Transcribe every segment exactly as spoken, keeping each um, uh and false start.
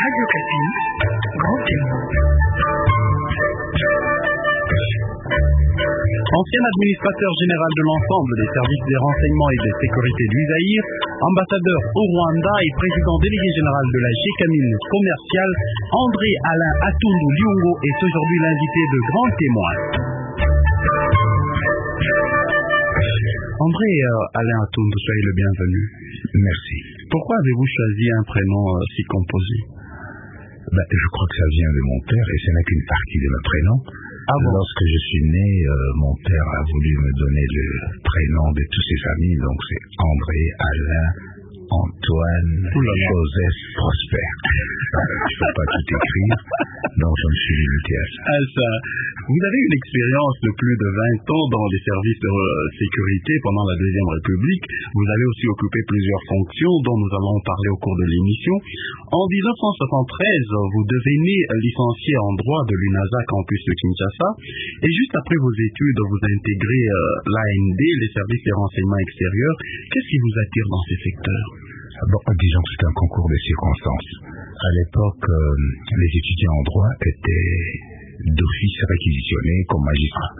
Radio Kapi, Grand Témoin. Ancien administrateur général de l'ensemble des services des renseignements et de sécurité du Zaïre, ambassadeur au Rwanda et président délégué général de la Gécamine commerciale, André Alain Atundu Lyongo est aujourd'hui l'invité de Grand Témoin. André euh, Alain Atundu, soyez le bienvenu. Merci. Pourquoi avez-vous choisi un prénom euh, si composé? Ben, je crois que ça vient de mon père et ce n'est qu'une partie de mon prénom. Ah bon? Lorsque je suis né, euh, mon père a voulu me donner le prénom de tous ses amis, donc c'est André, Alain, Antoine, Joseph, Prosper. Je ne peux pas tout écrire, donc je me suis limité à ça. Ah, ça. Vous avez une expérience de plus de vingt ans dans les services de euh, sécurité pendant la Deuxième République. Vous avez aussi occupé plusieurs fonctions dont nous allons parler au cours de l'émission. En dix-neuf cent soixante-treize, vous devenez licencié en droit de l'U N A S A campus de Kinshasa. Et juste après vos études, vous intégrez euh, l'A N D, les services des renseignements extérieurs. Qu'est-ce qui vous attire dans ces secteurs? Bon, disons que c'est un concours de circonstances. À l'époque, euh, les étudiants en droit étaient d'office réquisitionnés comme magistrats.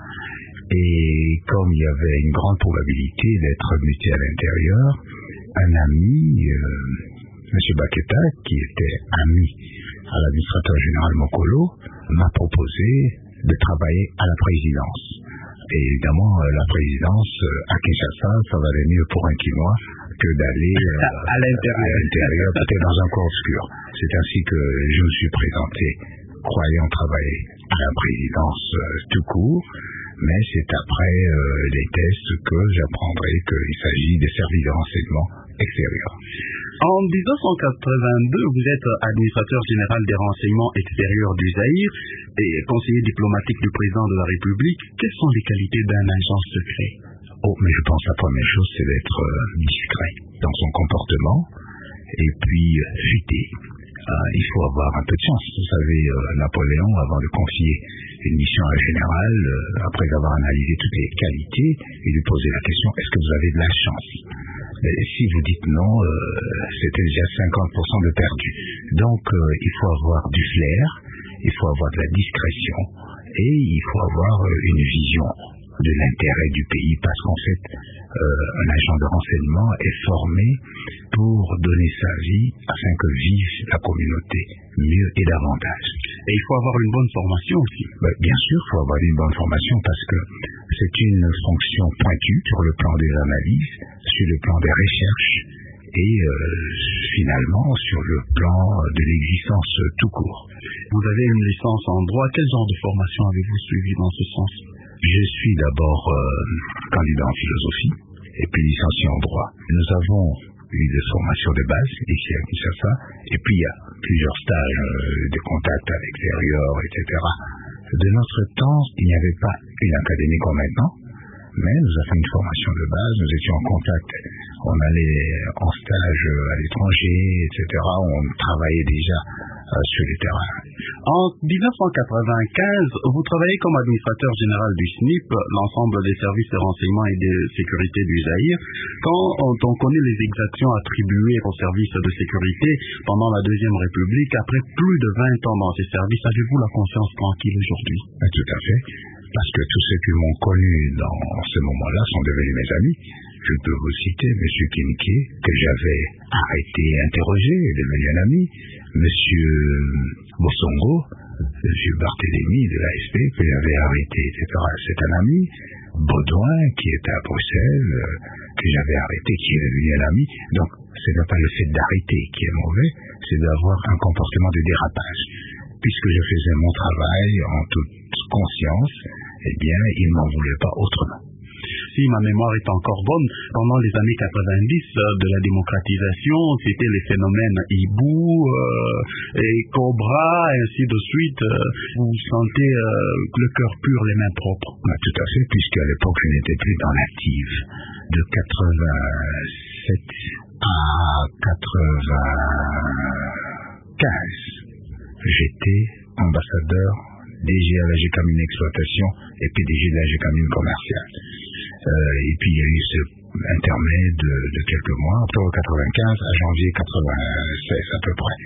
Et comme il y avait une grande probabilité d'être muté à l'intérieur, un ami, euh, M. Baketa, qui était ami à l'administrateur général Mokolo, m'a proposé de travailler à la présidence. Et évidemment, la présidence à Kinshasa, ça valait mieux pour un Quinois que d'aller euh, à l'intérieur, peut-être dans un coin obscur. C'est ainsi que je me suis présenté, croyant travailler à la présidence euh, tout court, mais c'est après euh, les tests que j'apprendrai qu'il s'agit des services de renseignement extérieurs. En dix-neuf cent quatre-vingt-deux, vous êtes administrateur général des renseignements extérieurs du Zaïre et conseiller diplomatique du président de la République. Quelles sont les qualités d'un agent secret? Oh, mais je pense que la première chose, c'est d'être euh, discret dans son comportement et puis euh, futé. Euh, il faut avoir un peu de chance. Vous savez, euh, Napoléon, avant de confier une mission à un général, euh, après avoir analysé toutes les qualités, il lui posait la question, est-ce que vous avez de la chance? Mais si vous dites non, euh, c'était déjà cinquante pour cent de perdu. Donc, euh, il faut avoir du flair, il faut avoir de la discrétion et il faut avoir euh, une vision de l'intérêt du pays, parce qu'en fait, euh, un agent de renseignement est formé pour donner sa vie afin que vive la communauté mieux et davantage. Et il faut avoir une bonne formation aussi. Ben, bien sûr, il faut avoir une bonne formation parce que c'est une fonction pointue sur le plan des analyses, sur le plan des recherches et euh, finalement sur le plan de l'existence tout court. Vous avez une licence en droit. Quel genre de formation avez-vous suivi dans ce sens? Je suis d'abord euh, candidat en philosophie et puis licencié en droit. Nous avons eu des formations de base ici à Kinshasa et puis il y a plusieurs stages euh, de contact à l'extérieur, et cetera. De notre temps, il n'y avait pas une académie comme maintenant, mais nous avons fait une formation de base, nous étions en contact, on allait en stage à l'étranger, et cetera. On travaillait déjà euh, sur le terrain. En dix-neuf cent quatre-vingt-quinze, vous travaillez comme administrateur général du S N I P, l'ensemble des services de renseignement et de sécurité du Zaïre. Quand on connaît les exactions attribuées aux services de sécurité pendant la Deuxième République, après plus de vingt ans dans ces services, avez-vous la conscience tranquille aujourd'hui? Tout à fait. Parce que tous ceux qui m'ont connu dans ce moment-là sont devenus mes amis. Je peux vous citer M. Kinké, que j'avais arrêté, interrogé, est devenu un ami. M. Bossongo, M. Barthélémy de l'A S P, que j'avais arrêté, et cetera. C'est un ami. Baudouin, qui est à Bruxelles, que j'avais arrêté, qui est devenu un ami. Donc, ce n'est pas le fait d'arrêter qui est mauvais, c'est d'avoir un comportement de dérapage. Puisque je faisais mon travail en toute conscience, eh bien, il ne m'en voulait pas autrement. Si ma mémoire est encore bonne, pendant les années quatre-vingt-dix de la démocratisation, c'était les phénomènes hibou, euh, et cobra, et ainsi de suite. Vous sentez euh, le cœur pur, les mains propres? Bah, tout à fait, puisqu'à l'époque, je n'étais plus dans l'active. De quatre-vingt-sept à quatre-vingt-quinze, j'étais ambassadeur D G à la Gécamine Exploitation et P D G de la Gécamine Commerciale. Euh, et puis il y a eu ce intermède de, de quelques mois, octobre quatre-vingt-quinze à janvier quatre-vingt-seize à peu près.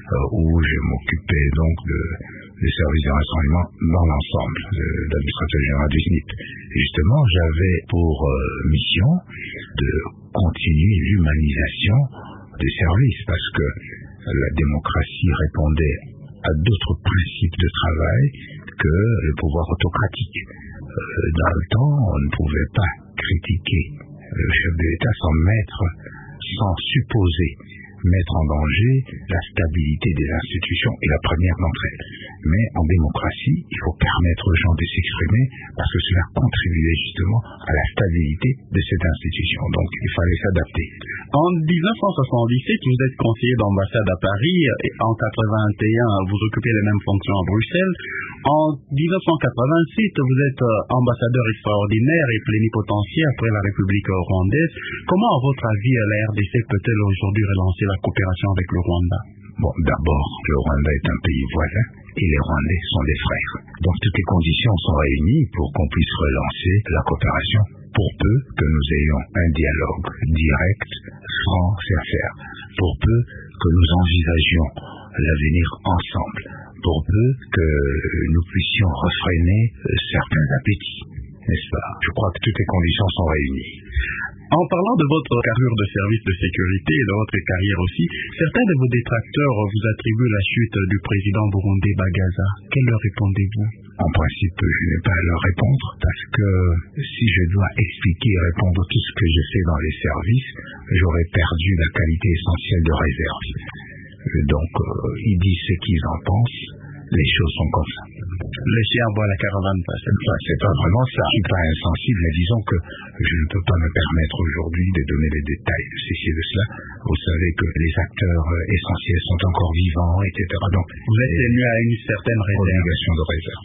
euh, où je m'occupais donc de, des services de renseignement dans l'ensemble de l'administrateur général du S N I P. Et justement, j'avais pour euh, mission de continuer l'humanisation des services, parce que la démocratie répondait à d'autres principes de travail que le pouvoir autocratique. Euh, dans le temps, on ne pouvait pas critiquer le chef de l'État sans mettre, sans supposer mettre en danger la stabilité des institutions et la première d'entre elles. Mais en démocratie, il faut permettre aux gens de s'exprimer parce que cela contribuait justement à la stabilité de cette institution. Donc, il fallait s'adapter. En dix-neuf cent soixante-dix-sept, vous êtes conseiller d'ambassade à Paris et en quatre-vingt-un, vous occupez les mêmes fonctions à Bruxelles. En dix-neuf cent quatre-vingt-sept, vous êtes ambassadeur extraordinaire et plénipotentiaire après la République rwandaise. Comment, à votre avis, la R D C peut-elle aujourd'hui relancer la coopération avec le Rwanda? Bon, d'abord, le Rwanda est un pays voisin et les Rwandais sont des frères. Donc toutes les conditions sont réunies pour qu'on puisse relancer la coopération, pour peu que nous ayons un dialogue direct, franc, sincère, pour peu que nous envisagions l'avenir ensemble, pour peu que nous puissions refréner certains appétits, n'est-ce pas? Je crois que toutes les conditions sont réunies. En parlant de votre carrure de service de sécurité et de votre carrière aussi, certains de vos détracteurs vous attribuent la chute du président burundais Bagaza. Quelle leur répondez-vous? En principe, je n'ai pas à leur répondre parce que si je dois expliquer et répondre tout ce que je fais dans les services, j'aurais perdu la qualité essentielle de réserve. Donc, euh, ils disent ce qu'ils en pensent. Les choses sont comme ça. Le chien voit la caravane passer. Enfin, c'est pas vraiment ça. Je suis pas insensible, mais disons que je ne peux pas me permettre aujourd'hui de donner les détails de ceci et de cela. Vous savez que les acteurs essentiels sont encore vivants, et cetera. Donc, vous êtes tenu à une certaine réserve. Obligation de réserve.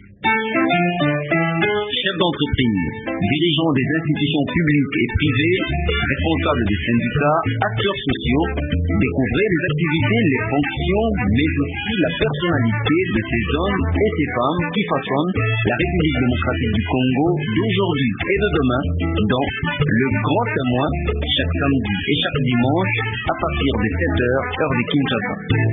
Chef d'entreprise, dirigeant des institutions publiques et privées, responsable des syndicats, acteurs sociaux, découvrez les activités, les fonctions, mais aussi la personnalité de ces hommes et ces femmes qui façonnent la République démocratique du Congo d'aujourd'hui et de demain dans Le Grand Témoin, chaque samedi et chaque dimanche à partir de sept heures, heure de Kinshasa.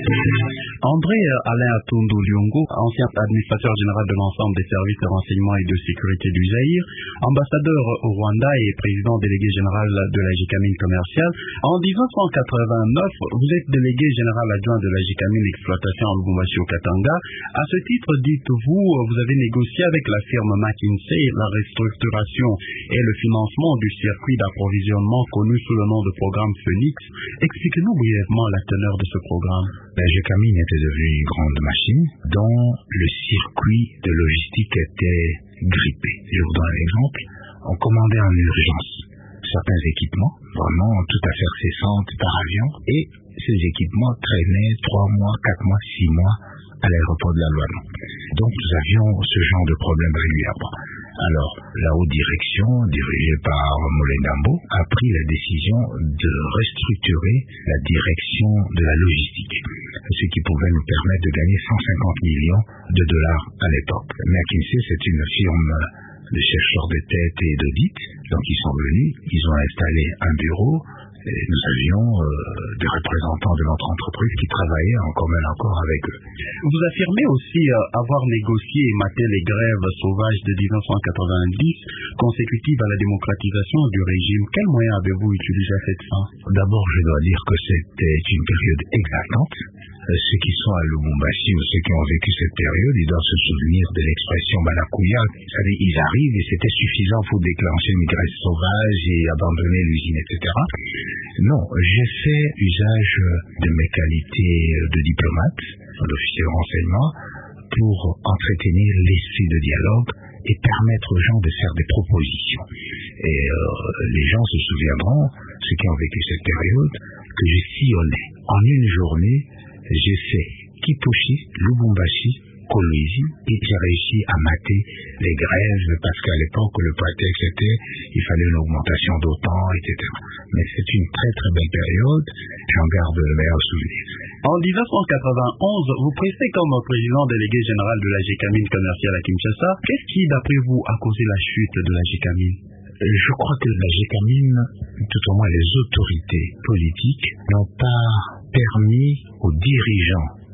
André Alain Atondo Lyongo, ancien administrateur général de l'ensemble des services de renseignement et de sécurité du Zaïre, ambassadeur au Rwanda et président délégué général de la Gécamine commerciale. En dix-neuf cent quatre-vingt-neuf, vous êtes délégué général adjoint de la Gécamine exploitation à Lubumbashi au Katanga. À ce titre, dites-vous, vous avez négocié avec la firme McKinsey la restructuration et le financement du circuit d'approvisionnement connu sous le nom de programme Phoenix. Expliquez-nous brièvement la teneur de ce programme. La Gécamine était devenue une grande machine dont le circuit de logistique était grippé. Je vous donne un exemple. On commandait en urgence certains équipements, vraiment tout à fait récentes par avion, et ces équipements traînaient trois mois, quatre mois, six mois à l'aéroport de la Loire. Donc nous avions ce genre de problème régulièrement. Alors, la haute direction, dirigée par Molendambo, a pris la décision de restructurer la direction de la logistique, ce qui pouvait nous permettre de gagner cent cinquante millions de dollars à l'époque. McKinsey, c'est une firme de chercheurs de tête et d'audit, donc ils sont venus, ils ont installé un bureau, et nous avions euh, des représentants de notre entreprise qui travaillaient en commun encore avec eux. Vous affirmez aussi euh, avoir négocié et maté les grèves sauvages de dix-neuf cent quatre-vingt-dix consécutives à la démocratisation du régime. Quels moyens avez-vous utilisé à cette fin? D'abord, je dois dire que c'était une période exaltante. Ceux qui sont à Lubumbashi ou ceux qui ont vécu cette période, ils doivent se souvenir de l'expression Balakuya. Vous savez, ils arrivent et c'était suffisant pour déclencher une grève sauvage et abandonner l'usine, et cetera. Non, j'ai fait usage de mes qualités de diplomate, d'officier de renseignement, pour entretenir l'esprit de dialogue et permettre aux gens de faire des propositions. Et euh, les gens se souviendront, ceux qui ont vécu cette période, que j'ai sillonné. En une journée, j'ai fait Kipushi, Lubumbashi, Kolwezi, et j'ai réussi à mater les grèves parce qu'à l'époque, le prétexte était il fallait une augmentation d'autant, et cetera. Mais c'est une très très belle période, j'en garde le meilleur souvenir. En dix-neuf cent quatre-vingt-onze, vous prestez comme président délégué général de la Gécamine commerciale à Kinshasa. Qu'est-ce qui, d'après vous, a causé la chute de la Gécamine? Je crois que la Gécamine, tout au moins les autorités politiques, n'ont pas permis aux dirigeants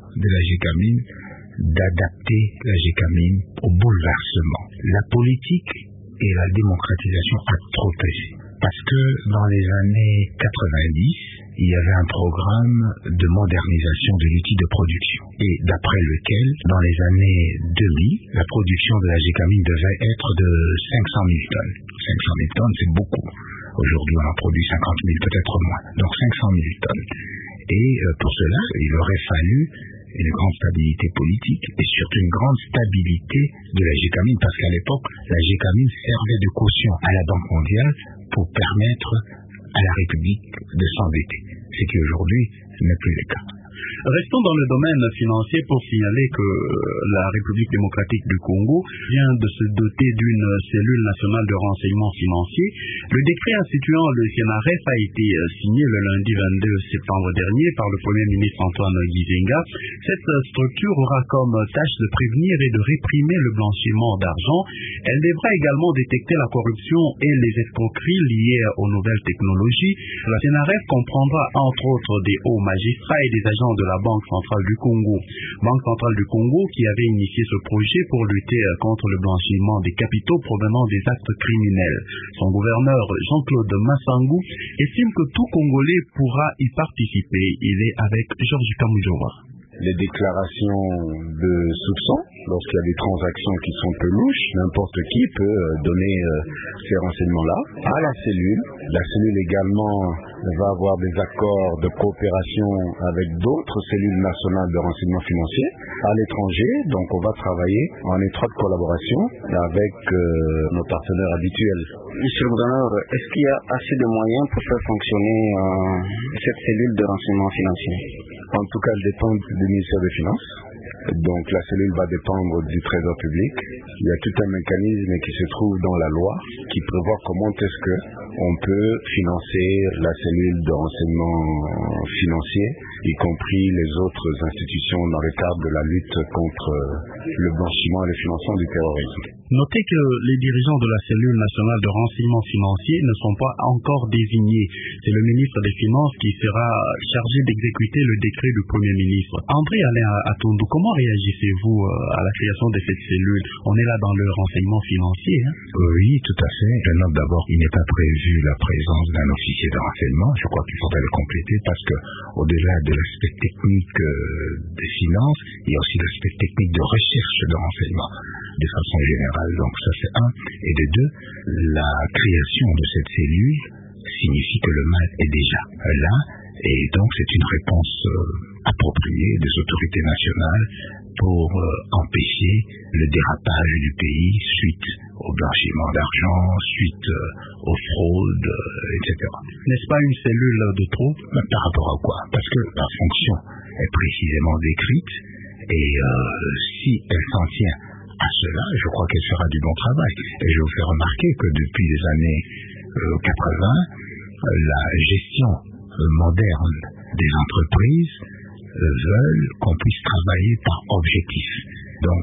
de la Gécamine d'adapter la Gécamine au bouleversement. La politique et la démocratisation a trop pesé. Parce que dans les années quatre-vingt-dix, il y avait un programme de modernisation de l'outil de production. Et d'après lequel, dans les années deux mille, la production de la Gécamine devait être de cinq cent mille tonnes. cinq cent mille tonnes, c'est beaucoup. Aujourd'hui, on en produit cinquante mille, peut-être moins. Donc cinq cent mille tonnes. Et pour cela, il aurait fallu une grande stabilité politique et surtout une grande stabilité de la Gécamine, parce qu'à l'époque, la Gécamine servait de caution à la Banque mondiale pour permettre à la République de s'endetter, ce qui aujourd'hui n'est plus le cas. Restons dans le domaine financier pour signaler que la République démocratique du Congo vient de se doter d'une cellule nationale de renseignement financier. Le décret instituant le CNRF a été signé le lundi vingt-deux septembre dernier par le Premier ministre Antoine Gizenga. Cette structure aura comme tâche de prévenir et de réprimer le blanchiment d'argent. Elle devra également détecter la corruption et les escroqueries liées aux nouvelles technologies. La CNRF comprendra entre autres des hauts magistrats et des agents de la Banque centrale du Congo. Banque centrale du Congo qui avait initié ce projet pour lutter contre le blanchiment des capitaux provenant des actes criminels. Son gouverneur Jean-Claude Massangou estime que tout Congolais pourra y participer. Il est avec Georges Kamujowa. Les déclarations de soupçons, lorsqu'il y a des transactions qui sont peu louches, n'importe qui peut donner ces renseignements-là à la cellule. La cellule également va avoir des accords de coopération avec d'autres cellules nationales de renseignement financier à l'étranger. Donc on va travailler en étroite collaboration avec euh, nos partenaires habituels. Monsieur le gouverneur, est-ce qu'il y a assez de moyens pour faire fonctionner euh, cette cellule de renseignement financier? En tout cas, elle dépend du ministère des Finances. Donc la cellule va dépendre du Trésor public. Il y a tout un mécanisme qui se trouve dans la loi qui prévoit comment est-ce que on peut financer la cellule de renseignement financier, y compris les autres institutions dans le cadre de la lutte contre le blanchiment et le financement du terrorisme. Notez que les dirigeants de la cellule nationale de renseignement financier ne sont pas encore désignés. C'est le ministre des Finances qui sera chargé d'exécuter le décret du Premier ministre. André Alain Atundu, comment réagissez-vous à la création de cette cellule? On est là dans le renseignement financier. Hein? Oui, tout à fait. Je note d'abord qu'il n'est pas prévu la présence d'un officier de renseignement. Je crois qu'il faudrait le compléter parce que, au-delà de l'aspect technique euh, des finances, il y a aussi l'aspect technique de recherche de renseignement de façon générale. Donc ça c'est un. Et de deux, la création de cette cellule signifie que le mal est déjà là. Et donc c'est une réponse euh, appropriée des autorités nationales pour euh, empêcher le dérapage du pays suite au blanchiment d'argent, suite euh, aux fraudes, euh, et cetera. N'est-ce pas une cellule de trop? Ben, par rapport à quoi? Parce que la fonction est précisément décrite et euh, si elle s'en tient à cela, je crois qu'elle fera du bon travail. Et je vous fais remarquer que depuis les années euh, quatre-vingts, euh, la gestion euh, moderne des entreprises euh, veulent qu'on puisse travailler par objectif. Donc,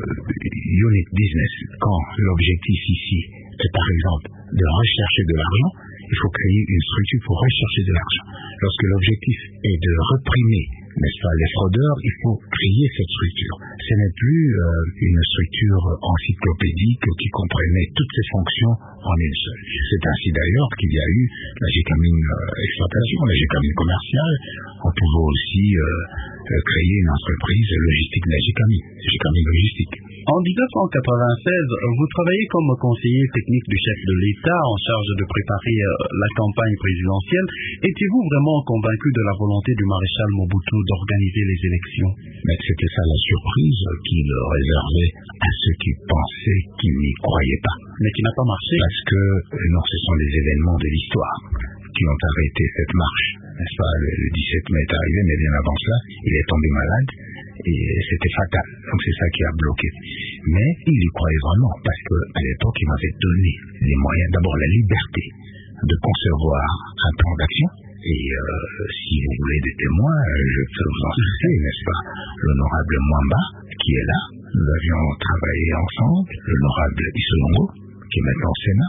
euh, unit business, quand l'objectif ici est par exemple de rechercher de l'argent, il faut créer une structure pour rechercher de l'argent. Lorsque l'objectif est de réprimer, n'est-ce pas, les fraudeurs, il faut créer cette structure. Ce n'est plus euh, une structure encyclopédique qui comprenait toutes ces fonctions en une seule. C'est ainsi d'ailleurs qu'il y a eu la Gécamine euh, exploitation, la Gécamine commerciale. On pouvait aussi euh, euh, créer une entreprise logistique de la Gécamine, Gécamine logistique. En dix-neuf cent quatre-vingt-seize, vous travaillez comme conseiller technique du chef de l'État en charge de préparer euh, la campagne présidentielle. Étiez-vous vraiment convaincu de la volonté du maréchal Mobutu d'organiser les élections? Mais c'était ça la surprise qu'il réservait à ceux qui pensaient qu'ils n'y croyaient pas. Mais qui n'a pas marché? Parce que, non, ce sont les événements de l'histoire qui ont arrêté cette marche. N'est-ce pas? Le, le dix-sept mai est arrivé, mais bien avant cela, il est tombé malade et c'était fatal. Donc c'est ça qui a bloqué. Mais il y croyait vraiment parce qu'à l'époque, il m'avait donné les moyens, d'abord la liberté de concevoir un plan d'action. Et euh, si vous voulez des témoins, je peux vous en citer, n'est-ce pas? L'honorable Mwamba, qui est là, nous avions travaillé ensemble, l'honorable Issolongo, qui est maintenant au Sénat,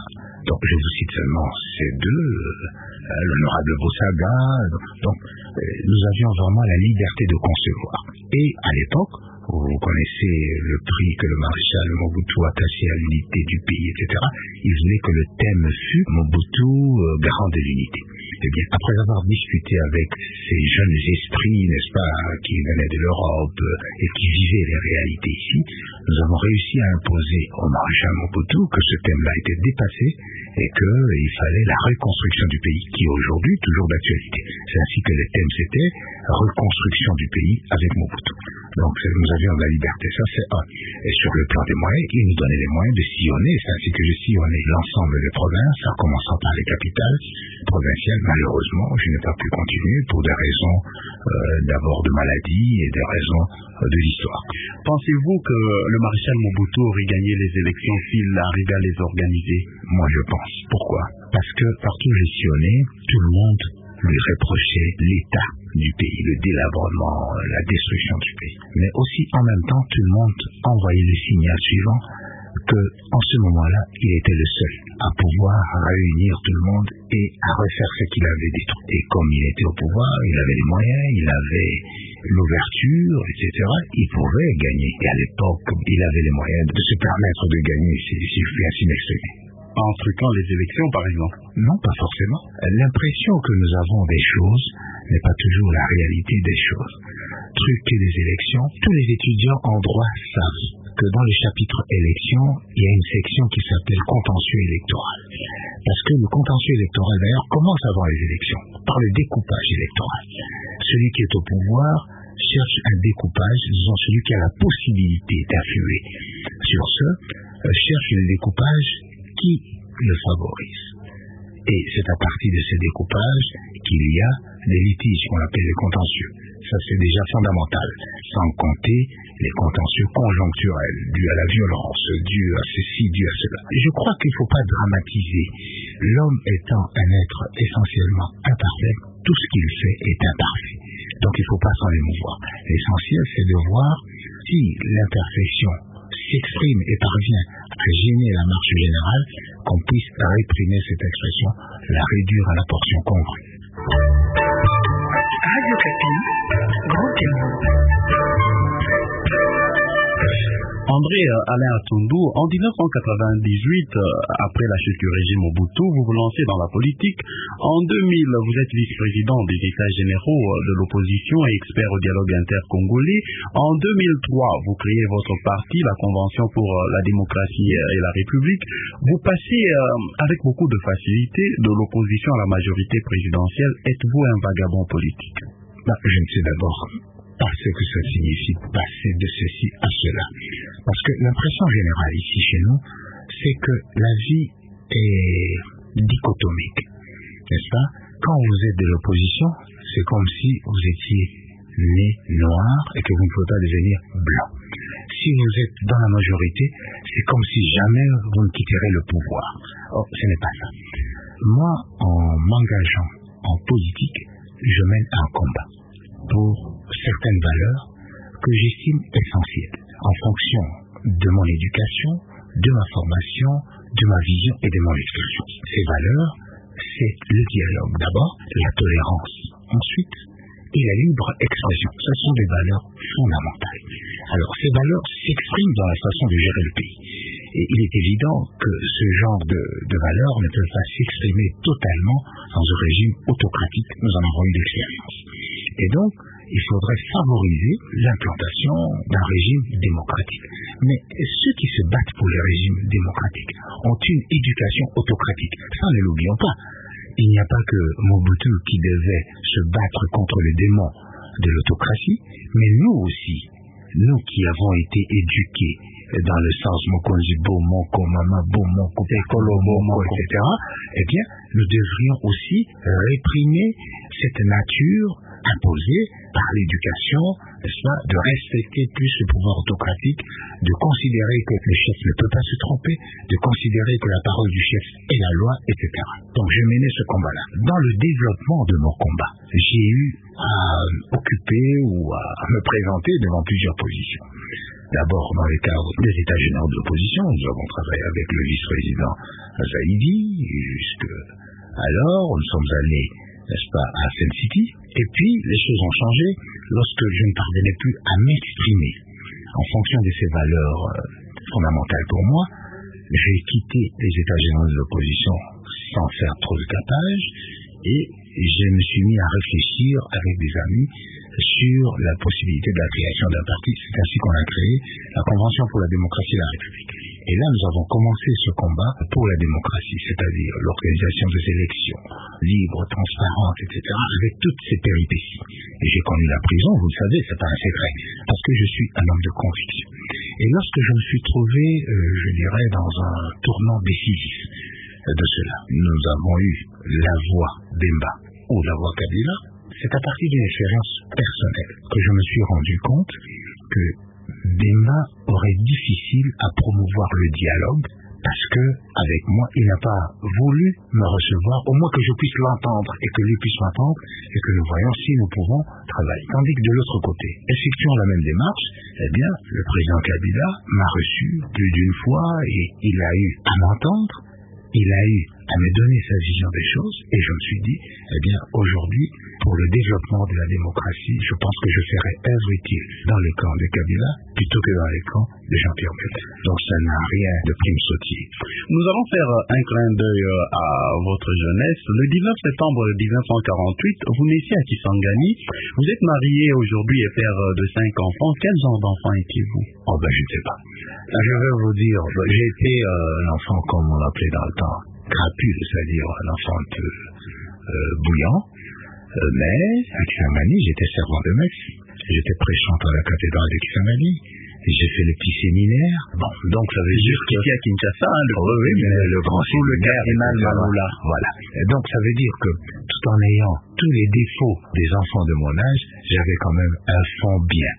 Donc je vous cite seulement ces deux, euh, l'honorable Bossaga. Donc euh, nous avions vraiment la liberté de concevoir. Et à l'époque, vous connaissez le prix que le maréchal Mobutu a attaché à l'unité du pays, et cetera. Il voulait que le thème fût Mobutu, euh, garant de l'unité. Eh bien, après avoir discuté avec ces jeunes esprits, n'est-ce pas, qui venaient de l'Europe euh, et qui vivaient les réalités ici, nous avons réussi à imposer au maréchal Mobutu que ce thème-là était dépassé et qu'il fallait la reconstruction du pays, qui est aujourd'hui toujours d'actualité. C'est ainsi que le thème c'était reconstruction du pays avec Mobutu. Donc nous avions la liberté, ça c'est un. Et sur le plan des moyens, il nous donnait les moyens de sillonner, c'est ainsi que je sillonnais l'ensemble des provinces, en commençant par les capitales provinciales. Malheureusement, je n'ai pas pu continuer pour des raisons euh, d'abord de maladie et des raisons euh, de l'histoire. Pensez-vous que le maréchal Mobutu aurait gagné les élections s'il arrivait à les organiser? Moi je pense. Pourquoi? Parce que partout où j'ai sillonné, tout le monde lui reprochait l'état du pays, le délabrement, la destruction du pays. Mais aussi, en même temps, tout le monde envoyait le signal suivant que, en ce moment-là, il était le seul à pouvoir réunir tout le monde et à refaire ce qu'il avait détruit. Et comme il était au pouvoir, il avait les moyens, il avait l'ouverture, et cetera, il pouvait gagner. Et à l'époque, il avait les moyens de se permettre de gagner, si, si je puis ainsi m'exprimer. En truquant les élections, par exemple? Non, pas forcément. L'impression que nous avons des choses n'est pas toujours la réalité des choses. Truquer les élections, tous les étudiants en droit savent que dans le chapitre élections, il y a une section qui s'appelle contentieux électoral. Parce que le contentieux électoral, d'ailleurs, commence avant les élections, par le découpage électoral. Celui qui est au pouvoir cherche un découpage, disons celui qui a la possibilité d'influer sur ce, euh, cherche le découpage qui le favorise. Et c'est à partir de ce découpage qu'il y a des litiges qu'on appelle les contentieux. Ça, c'est déjà fondamental, sans compter les contentieux conjoncturels, dus à la violence, dus à ceci, dus à cela. Je crois qu'il ne faut pas dramatiser. L'homme étant un être essentiellement imparfait, tout ce qu'il fait est imparfait. Donc il ne faut pas s'en émouvoir. L'essentiel, c'est de voir si l'imperfection s'exprime et parvient à gêner la marche générale, qu'on puisse réprimer cette expression, la réduire à la portion congrue. Radio Kapi, Grand Témoin. André Alain Atundu, en dix-neuf cent quatre-vingt-dix-huit, après la chute du régime Mobutu, vous vous lancez dans la politique. En deux mille, vous êtes vice-président des États généraux de l'opposition et expert au dialogue intercongolais. En deux mille trois, vous créez votre parti, la Convention pour la démocratie et la République. Vous passez avec beaucoup de facilité de l'opposition à la majorité présidentielle. Êtes-vous un vagabond politique? Bah, je ne sais d'abord pas ce que ça signifie passer de ceci à cela. Parce que l'impression générale ici chez nous, c'est que la vie est dichotomique. N'est-ce pas? Quand vous êtes de l'opposition, c'est comme si vous étiez né noir et que vous ne pouvez pas devenir blanc. Si vous êtes dans la majorité, c'est comme si jamais vous ne quitterez le pouvoir. Or, ce n'est pas ça. Moi, en m'engageant en politique, je mène un combat pour certaines valeurs que j'estime essentielles en fonction de mon éducation, de ma formation, de ma vision et de mon expérience. Ces valeurs, c'est le dialogue d'abord, la tolérance ensuite et la libre expression. Ce sont des valeurs fondamentales. Alors ces valeurs s'expriment dans la façon de gérer le pays. Et il est évident que ce genre de, de valeurs ne peuvent pas s'exprimer totalement dans un régime autocratique. Nous en avons eu l'expérience. Et donc, il faudrait favoriser l'implantation d'un régime démocratique. Mais ceux qui se battent pour les régimes démocratiques ont une éducation autocratique. Ça, ne l'oublions pas. Il n'y a pas que Mobutu qui devait se battre contre les démons de l'autocratie, mais nous aussi, nous qui avons été éduqués dans le sens Mokonzi Bo, Moko, Mama, Bo, Moko, Ekolo, Moko, et cetera, eh bien, nous devrions aussi réprimer cette nature imposée par l'éducation, n'est-ce pas, de respecter plus le pouvoir autocratique, de considérer que le chef ne peut pas se tromper, de considérer que la parole du chef est la loi, et cetera. Donc je menais ce combat-là. Dans le développement de mon combat, j'ai eu à occuper ou à me présenter devant plusieurs positions. D'abord, dans les cadres des états généraux de l'opposition, nous avons travaillé avec le vice-président Zaïdi, jusque alors, nous sommes allés, n'est-ce pas, à Sun City, et puis les choses ont changé lorsque je ne parvenais plus à m'exprimer en fonction de ces valeurs euh, fondamentales pour moi. J'ai quitté les états généraux de l'opposition sans faire trop de tapage, et je me suis mis à réfléchir avec des amis sur la possibilité de la création d'un parti. C'est ainsi qu'on a créé la Convention pour la démocratie et la République. Et là, nous avons commencé ce combat pour la démocratie, c'est-à-dire l'organisation des élections libres, transparentes, et cetera, avec toutes ces péripéties. Et j'ai connu la prison, vous le savez, c'est pas un secret, parce que je suis un homme de conviction. Et lorsque je me suis trouvé, euh, je dirais, dans un tournant décisif de cela, nous avons eu la voix Bemba ou la voix Kabila. C'est à partir d'une expérience personnelle que je me suis rendu compte que Bemba aurait difficile à promouvoir le dialogue parce que, avec moi, il n'a pas voulu me recevoir, au moins que je puisse l'entendre et que lui puisse m'entendre et que nous voyons si nous pouvons travailler. Tandis que de l'autre côté, effectuant la même démarche, eh bien, le président Kabila m'a reçu plus d'une fois et il a eu à m'entendre, il a eu à me donner sa vision des choses et je me suis dit, eh bien, aujourd'hui, pour le développement de la démocratie, je pense que je ferai œuvre utile dans les camps de Kabila plutôt que dans les camps de Jean-Pierre Bemba. Donc ça n'a rien de prime sautier. Nous allons faire un clin d'œil à votre jeunesse. Le dix-neuf septembre dix-neuf cent quarante-huit, vous naissiez à Kisangani. Vous êtes marié aujourd'hui et père de cinq enfants. Quel genre d'enfant étiez-vous? Oh ben je ne sais pas. Je vais vous dire, j'ai été euh, l'enfant comme on l'appelait dans le temps, crapule, c'est-à-dire un enfant un peu euh, bouillant. Euh, mais à Kisangani, j'étais servant de messe. J'étais prêchant à la cathédrale de Kisangani. J'ai fait le petit séminaire. Bon, donc ça veut dire que... Ici à Kinshasa, hein, le, oui, oui, le grand sous le cardinal Maloula. Voilà. Et donc ça veut dire que, tout en ayant tous les défauts des enfants de mon âge, j'avais quand même un fond bien.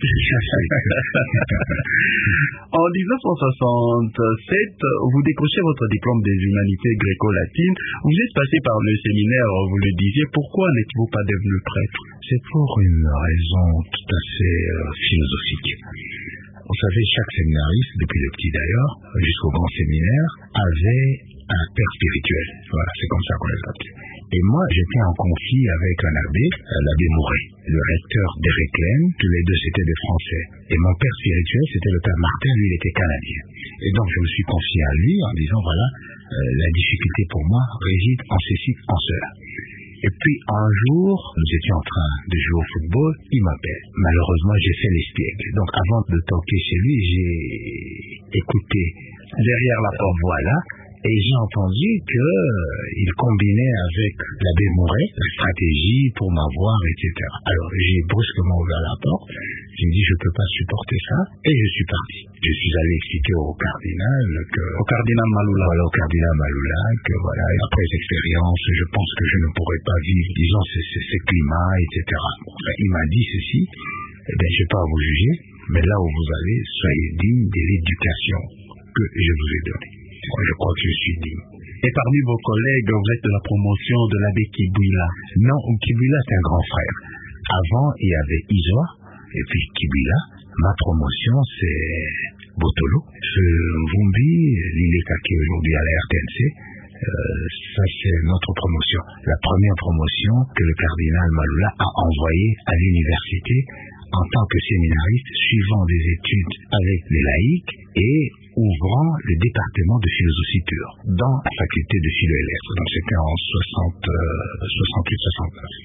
En dix-neuf cent soixante-sept, vous décrochez votre diplôme des humanités gréco-latines. Vous êtes passé par le séminaire, vous le disiez. Pourquoi n'êtes-vous pas devenu prêtre? C'est pour une raison tout à fait euh, philosophique. Vous savez, chaque séminariste, depuis le petit d'ailleurs, jusqu'au grand séminaire, avait un père spirituel. Voilà, c'est comme ça qu'on les appelle. Et moi, j'étais en conflit avec un abbé, l'abbé Mouret, le recteur d'Ereklen. Tous les deux, c'étaient des Français. Et mon père spirituel, c'était le père Martin, lui, il était canadien. Et donc, je me suis confié à lui en disant, voilà, euh, la difficulté pour moi réside en ceci, en cela. Et puis, un jour, nous étions en train de jouer au football, il m'appelle. Malheureusement, j'ai fait l'espiègle. Donc, avant de toquer chez lui, j'ai écouté derrière la porte, voilà. Et j'ai entendu qu'il euh, combinait avec l'abbé Mouret la stratégie pour m'avoir, et cetera. Alors, j'ai brusquement ouvert la porte. J'ai dit, je ne peux pas supporter ça. Et je suis parti. Je suis allé expliquer au cardinal que... Au cardinal Maloula. Voilà, au cardinal Maloula, que voilà, après l'expérience, je pense que je ne pourrais pas vivre, disons, ces, ces, ces climats, et cetera. Enfin, il m'a dit ceci. Eh bien, je ne vais pas vous juger, mais là où vous allez, soyez digne de l'éducation que je vous ai donnée. Je crois que je suis digne. Et parmi vos collègues, vous êtes de la promotion de l'abbé Kibouila. Non, Kibouila, c'est un grand frère. Avant, il y avait Isoa, et puis Kibouila. Ma promotion, c'est Botolo. Ce Vumbi, l'Ileka qui est aujourd'hui à la R T N C, euh, ça c'est notre promotion. La première promotion que le cardinal Maloula a envoyée à l'université en tant que séminariste, suivant des études avec les laïcs et ouvrant le département de philosophie pure dans la faculté de philo et lettres. Donc c'était en soixante-huit soixante-neuf.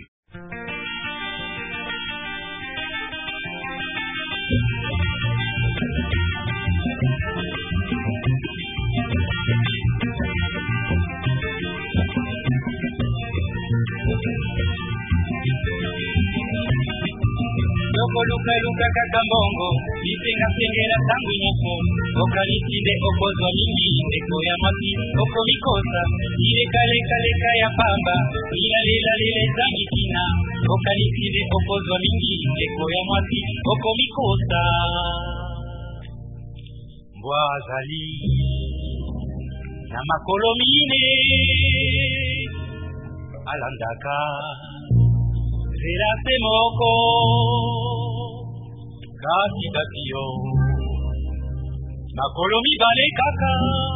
Luka luka kakambongo Isenga sengela tangu nyoko Okaliside okozwa mingi Ndeko ya mati oko mikosa Ile kale kale kaya pamba Ila lela lele zangi kina Okaliside okozwa mingi Ndeko ya mati oko mikosa Mbwazali Na makolo mine Alandaka Zera se moko Kasi kasi yo makolo mibale kaka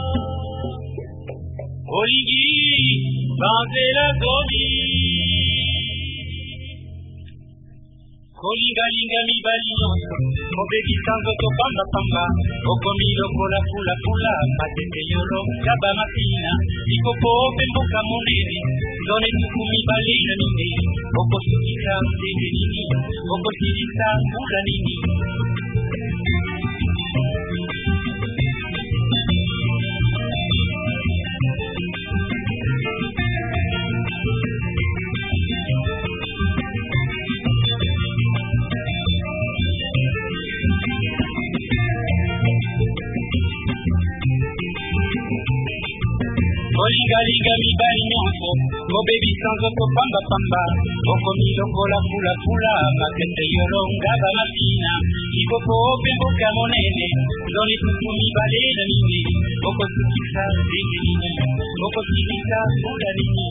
olingi banzela zomi kolingalinga mibali nyonso kobebisa nzoto pambapamba okomi lokola fulafula matete yolo kaba mapina likopo ope mboka monene zone tuku mibale na mine okosukisa ndenge nini okosilisa mbula nini Liga mibali nyonso kobebisa nzoto pambapamba okomi lokola fulafula makete yolonga bamapina likopo ope mboka monene zoni tuku mibale na mine okosukisa ndenge nini okosilisa mbula nini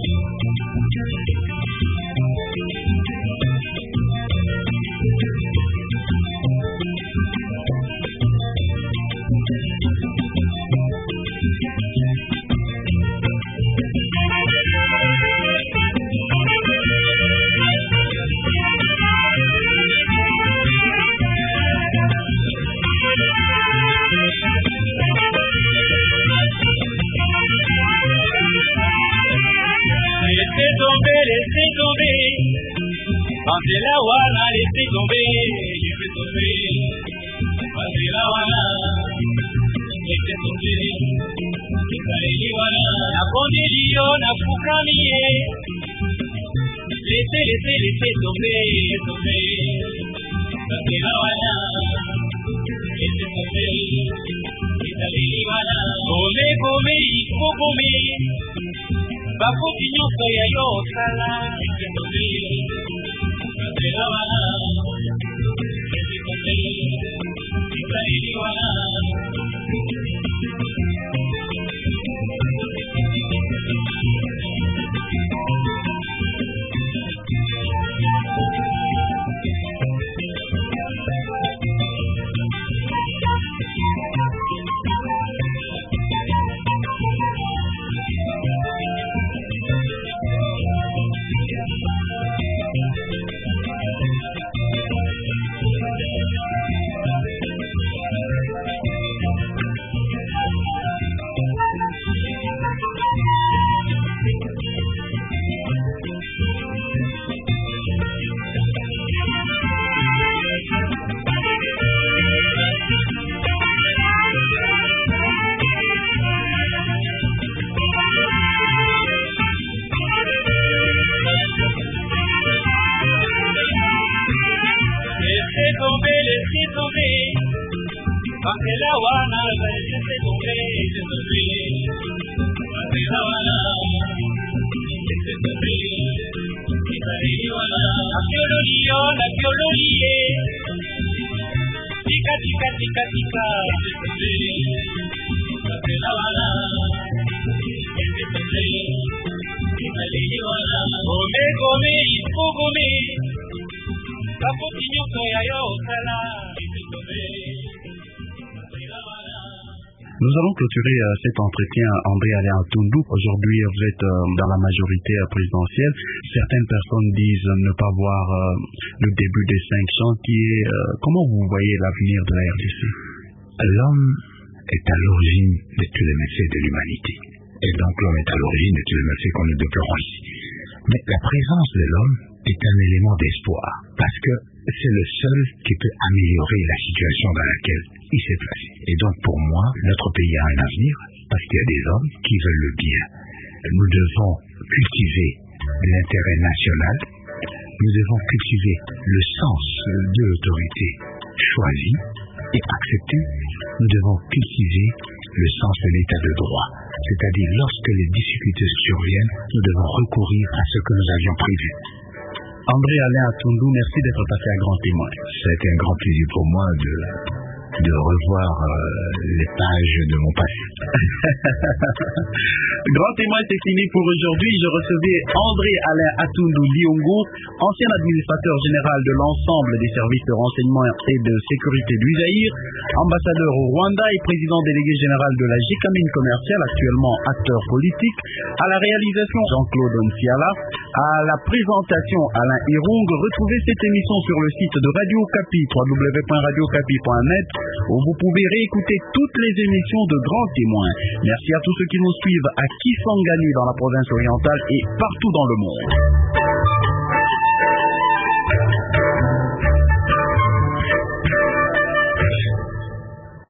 Laissez tomber, laissez tomber. Angela Wana, laissez tomber, laissez tomber. Angela Wana, laissez tomber. Angela Wana, na bonilio, na fukamiye. Laissez, laissez, laissez tomber, laissez tomber. Angela Wana, laissez tomber. Angela Wana, gome, gome, il faut gommer. Bakuti nyonso ya yo osala eketobe katela wana eketobe ekaleli wana Angela Wana, laissez tomber, laissez tomber. Angela Wana, laissez tomber. Angela Wana, akiololio, akiololie. Tika tika tika tika, laissez tomber. Angela Wana, laissez tomber. Angela Wana, gome gome, il faut gommer. Bakuti nyonso ya yo osala, laissez tomber. Nous allons clôturer euh, cet entretien, André Alain Toundou. Aujourd'hui, vous êtes euh, dans la majorité euh, présidentielle. Certaines personnes disent euh, ne pas voir euh, le début des cinq chantiers. Euh, comment vous voyez l'avenir de la R D C? L'homme est à l'origine de tous les méfaits de l'humanité. Et donc l'homme est à l'origine de tous les méfaits qu'on nous déplorons ici. Mais la présence de l'homme est un élément d'espoir. Parce que c'est le seul qui peut améliorer la situation dans laquelle il s'est placé. Et donc pour moi, notre pays a un avenir parce qu'il y a des hommes qui veulent le bien. Nous devons cultiver l'intérêt national. Nous devons cultiver le sens de l'autorité choisie et accepter. Nous devons cultiver le sens de l'état de droit. C'est-à-dire lorsque les difficultés surviennent, nous devons recourir à ce que nous avions prévu. André Alain Toundou, merci d'être passé à Grand Témoin. Ça a été un grand plaisir pour moi de de revoir euh, les pages de mon passé. Grand témoin, c'est fini pour aujourd'hui. Je recevais André Alain Atundu Liongo, ancien administrateur général de l'ensemble des services de renseignement et de sécurité du Zaïre, ambassadeur au Rwanda et président délégué général de la Gécamine commerciale, actuellement acteur politique. À la réalisation, Jean-Claude Onsiala. À la présentation, Alain Irung. Retrouvez cette émission sur le site de Radio Okapi, w w w point radio okapi point net, où vous pouvez réécouter toutes les émissions de Grands Témoins. Merci à tous ceux qui nous suivent à Kisangani dans la province orientale et partout dans le monde.